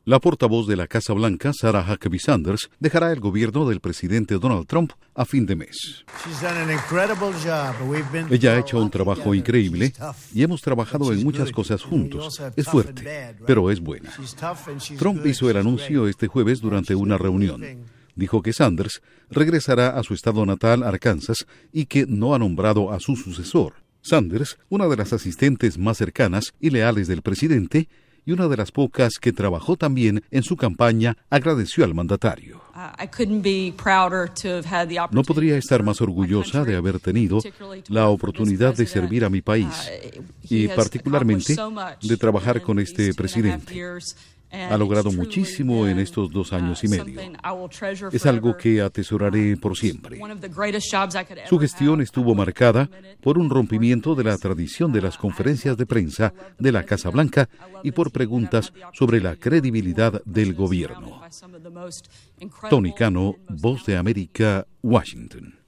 La portavoz de la Casa Blanca, Sarah Huckabee Sanders, dejará el gobierno del presidente Donald Trump a fin de mes. Ella ha hecho un trabajo increíble y hemos trabajado en muchas cosas juntos. Es fuerte, pero es buena. Trump hizo el anuncio este jueves durante una reunión. Dijo que Sanders regresará a su estado natal, Arkansas, y que no ha nombrado a su sucesor. Sanders, una de las asistentes más cercanas y leales del presidente, y una de las pocas que trabajó también en su campaña, agradeció al mandatario. No podría estar más orgullosa de haber tenido la oportunidad de servir a mi país y particularmente de trabajar con este presidente. Ha logrado muchísimo en estos 2 años y medio. Es algo que atesoraré por siempre. Su gestión estuvo marcada por un rompimiento de la tradición de las conferencias de prensa de la Casa Blanca y por preguntas sobre la credibilidad del gobierno. Tony Cano, Voz de América, Washington.